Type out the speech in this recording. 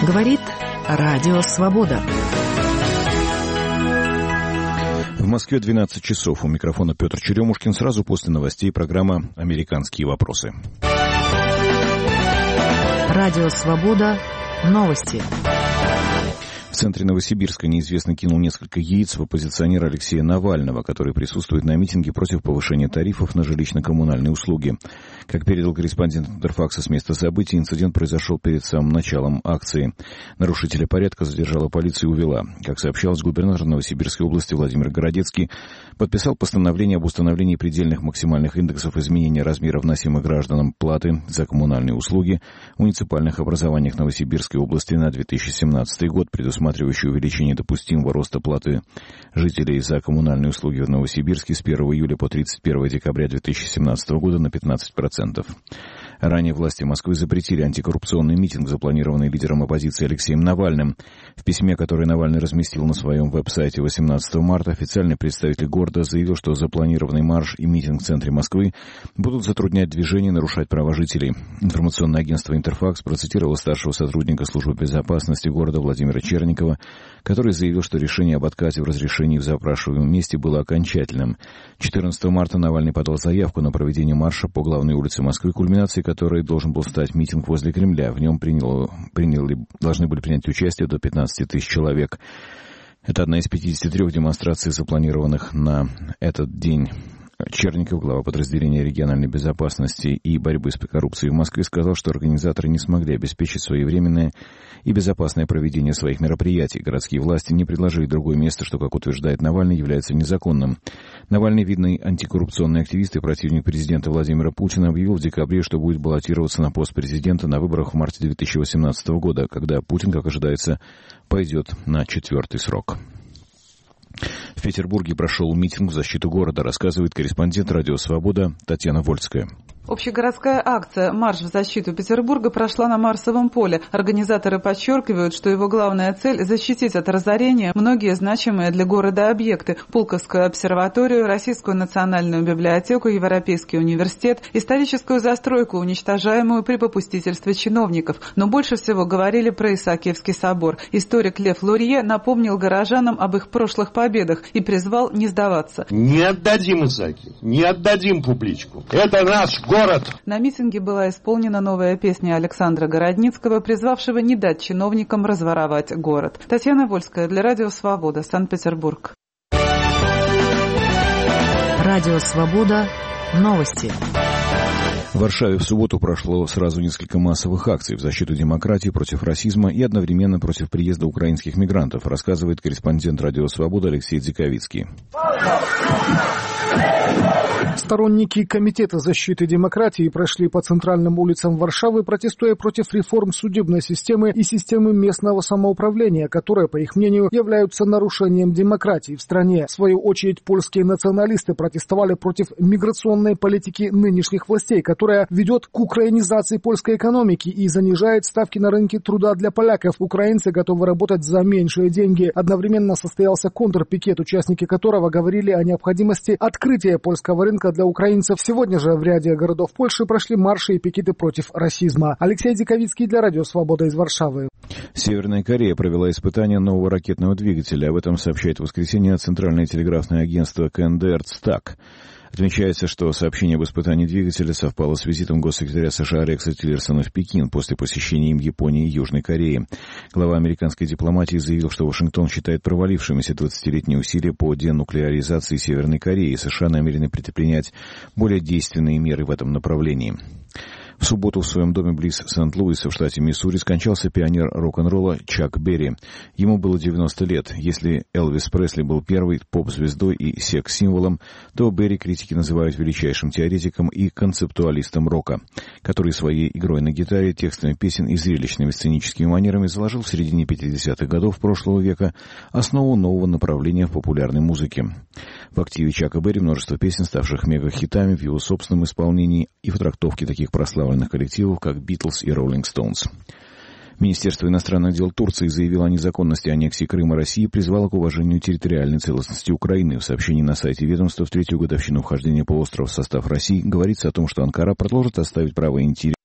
Говорит Радио Свобода. В Москве 12 часов. У микрофона Петр Черемушкин. Сразу после новостей программа «Американские вопросы». Радио Свобода. Новости. В центре Новосибирска неизвестный кинул несколько яиц в оппозиционера Алексея Навального, который присутствует на митинге против повышения тарифов на жилищно-коммунальные услуги. Как передал корреспондент Интерфакса с места событий, инцидент произошел перед самым началом акции. Нарушителя порядка задержала полиция и увела. Как сообщалось, губернатор Новосибирской области Владимир Городецкий подписал постановление об установлении предельных максимальных индексов изменения размера вносимой гражданам платы за коммунальные услуги в муниципальных образованиях Новосибирской области на 2017 год, предусматривающий увеличение допустимого роста платы жителей за коммунальные услуги в Новосибирске с 1 июля по 31 декабря 2017 года на 15%. Ранее власти Москвы запретили антикоррупционный митинг, запланированный лидером оппозиции Алексеем Навальным. В письме, которое Навальный разместил на своем веб-сайте 18 марта, официальный представитель города заявил, что запланированный марш и митинг в центре Москвы будут затруднять движение и нарушать права жителей. Информационное агентство «Интерфакс» процитировало старшего сотрудника службы безопасности города Владимира Черникова, который заявил, что решение об отказе в разрешении в запрашиваемом месте было окончательным. 14 марта Навальный подал заявку на проведение марша по главной улице Москвы, кульминацией которой должен был стать митинг возле Кремля. В нем должны были принять участие до 15 тысяч человек. Это одна из 53 демонстраций, запланированных на этот день. Черников, глава подразделения региональной безопасности и борьбы с коррупцией в Москве, сказал, что организаторы не смогли обеспечить своевременное и безопасное проведение своих мероприятий. Городские власти не предложили другое место, что, как утверждает Навальный, является незаконным. Навальный, видный антикоррупционный активист и противник президента Владимира Путина, объявил в декабре, что будет баллотироваться на пост президента на выборах в марте 2018 года, когда Путин, как ожидается, пойдет на 4-й срок. В Петербурге прошел митинг в защиту города, рассказывает корреспондент «Радио Свобода» Татьяна Вольская. Общегородская акция «Марш в защиту Петербурга» прошла на Марсовом поле. Организаторы подчеркивают, что его главная цель – защитить от разорения многие значимые для города объекты – Пулковскую обсерваторию, Российскую национальную библиотеку, Европейский университет, историческую застройку, уничтожаемую при попустительстве чиновников. Но больше всего говорили про Исаакиевский собор. Историк Лев Лурье напомнил горожанам об их прошлых победах и призвал не сдаваться. Не отдадим Исаакиев, не отдадим публичку. Это наш город. На митинге была исполнена новая песня Александра Городницкого, призвавшего не дать чиновникам разворовать город. Татьяна Вольская для Радио Свобода, Санкт-Петербург. Радио Свобода. Новости. В Варшаве в субботу прошло сразу несколько массовых акций в защиту демократии, против расизма и одновременно против приезда украинских мигрантов, рассказывает корреспондент «Радио Свобода» Алексей Дзиковицкий. Сторонники Комитета защиты демократии прошли по центральным улицам Варшавы, протестуя против реформ судебной системы и системы местного самоуправления, которые, по их мнению, являются нарушением демократии в стране. В свою очередь, польские националисты протестовали против миграционной политики нынешних властей, которая ведет к украинизации польской экономики и занижает ставки на рынке труда для поляков. Украинцы готовы работать за меньшие деньги. Одновременно состоялся контрпикет, участники которого говорили о необходимости открытия польского рынка для украинцев. Сегодня же в ряде городов Польши прошли марши и пикеты против расизма. Алексей Дзиковицкий для Радио Свобода из Варшавы. Северная Корея провела испытание нового ракетного двигателя. Об этом сообщает в воскресенье Центральное телеграфное агентство КНДР ЦТАК. Отмечается, что сообщение об испытании двигателя совпало с визитом госсекретаря США Рекса Тиллерсона в Пекин после посещения им Японии и Южной Кореи. Глава американской дипломатии заявил, что Вашингтон считает провалившимися 20-летние усилия по денуклеаризации Северной Кореи, и США намерены предпринять более действенные меры в этом направлении. В субботу в своем доме близ Сент-Луиса в штате Миссури скончался пионер рок-н-ролла Чак Берри. Ему было 90 лет. Если Элвис Пресли был первой поп-звездой и секс-символом, то Берри критики называют величайшим теоретиком и концептуалистом рока, который своей игрой на гитаре, текстами песен и зрелищными сценическими манерами заложил в середине 50-х годов прошлого века основу нового направления в популярной музыке. В активе Чака Берри множество песен, ставших мега-хитами в его собственном исполнении, и в трактовке таких прославленных коллективов, как Beatles и Rolling Stones. Министерство иностранных дел Турции заявило о незаконности аннексии Крыма России и призвало к уважению территориальной целостности Украины. В сообщении на сайте ведомства в третью годовщину вхождения полуострова в состав России говорится о том, что Анкара продолжит отстаивать право и интересы